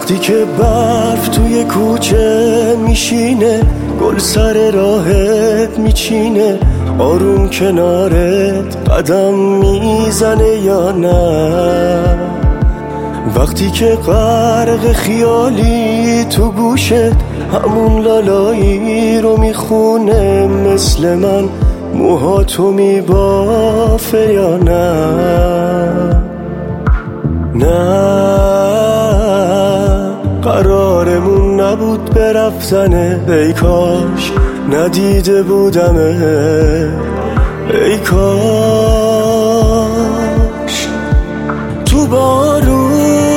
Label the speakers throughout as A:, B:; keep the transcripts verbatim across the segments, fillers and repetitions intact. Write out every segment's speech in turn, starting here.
A: وقتی که برف توی کوچه میشینه، گل سر راهت میچینه، آروم کنارت قدم میزنه یا نه؟ وقتی که غرق خیالی تو گوشت همون لالایی رو میخونه، مثل من موهاتو میبافه یا نه؟ نه قرارمون نبود برفتنه، ای کاش ندیده بودمه، ای کاش تو بارون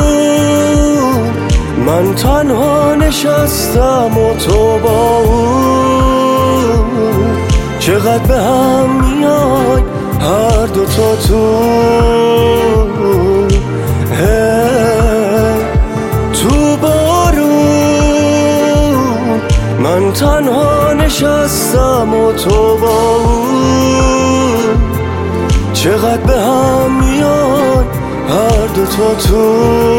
A: من تنها نشستم و تو با اون، چقدر به هم میای هر دوتا تو. تو بارون من تنها نشستم و تو با اون، چقدر به هم میای هر دوتا تو.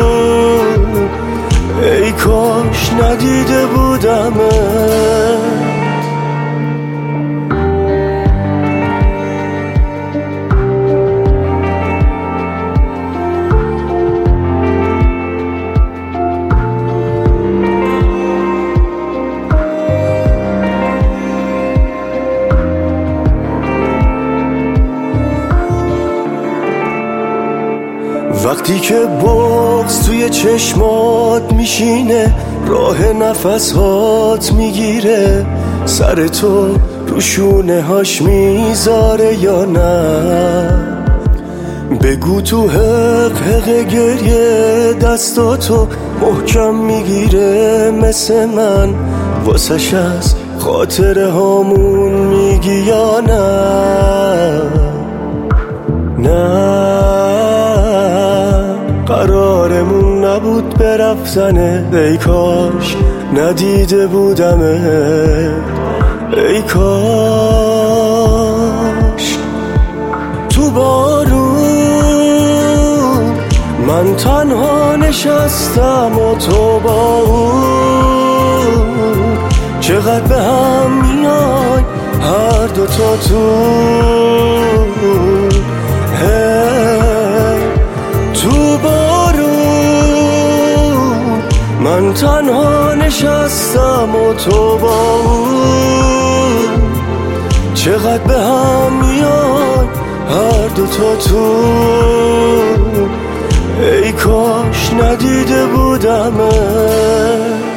A: ای کاش ندیده بودمه. وقتی که بغض توی چشمات میشینه، راه نفسات میگیره، سر تو رو شونه هاش میذاره یا نه؟ بگو تو حق حق گریه دستاتو محکم میگیره، مثل من واسش از خاطره هامون میگی یا نه؟ نه قرارمون نبود برفتنه، ای کاش ندیده بودمه، ای کاش تو بارون من تنها نشستم و تو با اون، چقدر به هم میای هر دوتا تو. تو بارون من تنها نشستم و تو با اون، چقدر به هم میای هر دوتا تو. ای کاش ندیده بودمه.